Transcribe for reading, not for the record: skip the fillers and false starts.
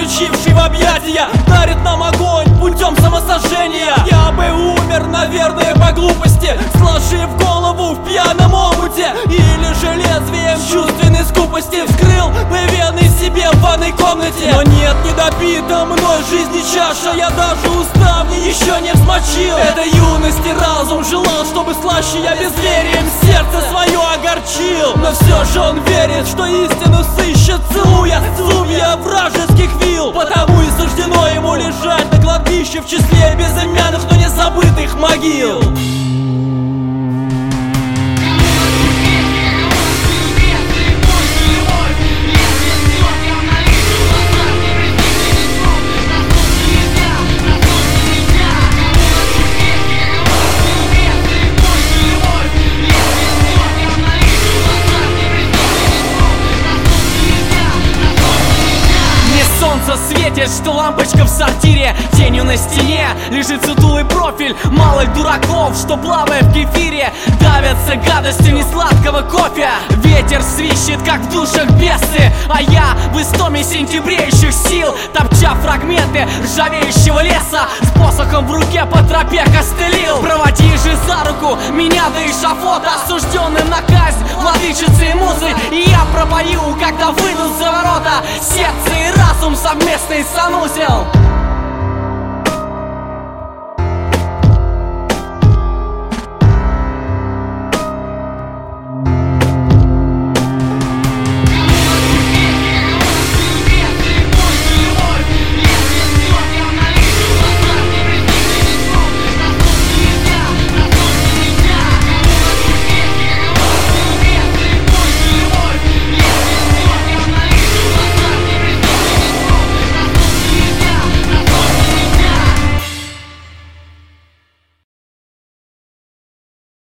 заключивший в объятия, дарит нам огонь путем самосожжения. Я бы умер, наверное, по глупости, сложив голову в пьяном омуте, или же лезвием чувственной скупости вскрыл бы вены себе в ванной комнате. Но нет, не допита мной жизни чаша, я даже уставни еще не взмочил. Это юности разум желал, чтобы слаще я безверием сердце свое огорчил. Но все же он верит, что истину сыщет, целуя зубья вражеских вил. Потому и суждено ему лежать на кладбище в числе безымянных, но не забытых могил. Солнце светит, что лампочка в сортире, тенью на стене лежит сутулый профиль малых дураков, что, плавая в кефире, давятся гадостью несладкого кофе. Ветер свищет, как в душах бесы, а я в истоме сентябреющих сил, топча фрагменты ржавеющего леса, с посохом в руке по тропе костылил. Проводи же за руку меня до эшафота, осужденным на казнь владычицы и музы, и я пропою, когда выйдут за ворота сердце и разум, совместный санузел.